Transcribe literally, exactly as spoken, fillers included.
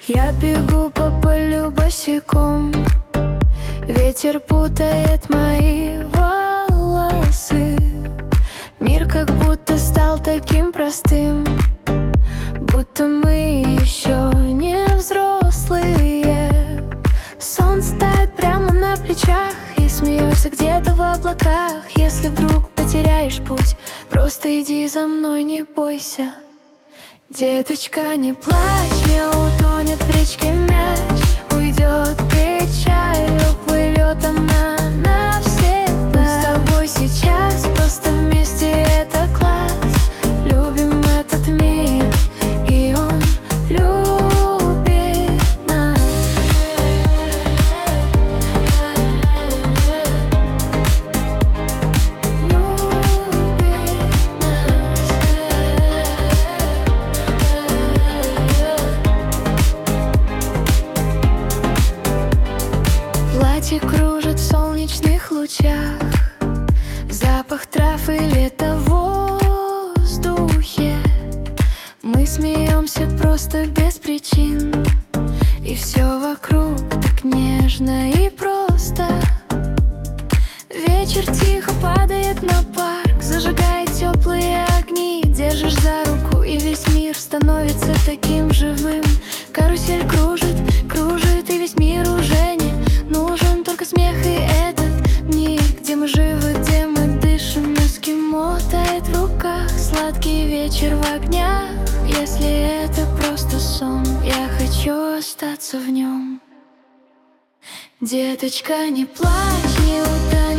Я бегу по полю босиком, ветер путает мои волосы. Мир как будто стал таким простым, будто мы еще не взрослые. Солнце тает прямо на плечах и смеется где-то в облаках. Если вдруг потеряешь путь, просто иди за мной, не бойся. Деточка, не плачь, не утонет в речке мяч. Уйдет печаль, уплывет она навсегда. Мы с тобой сейчас просто вместе, это класс. Любим этот мир, и он любит нас. Платье кружит в солнечных лучах, запах трав и лето в воздухе. Мы смеемся просто без причин, и все вокруг так нежно и просто. Вечер тихо падает на парк, зажигает теплые огни. Держишь за руку, и весь мир становится таким живым. Карусель кружит, кружит, и весь мир уже не нужен. Только смех и этот миг, где мы живы, где мы дышим. Эскимо тает в руках, сладкий вечер в огнях. Если это просто сон, я хочу остаться в нем. Деточка, не плачь, не утони.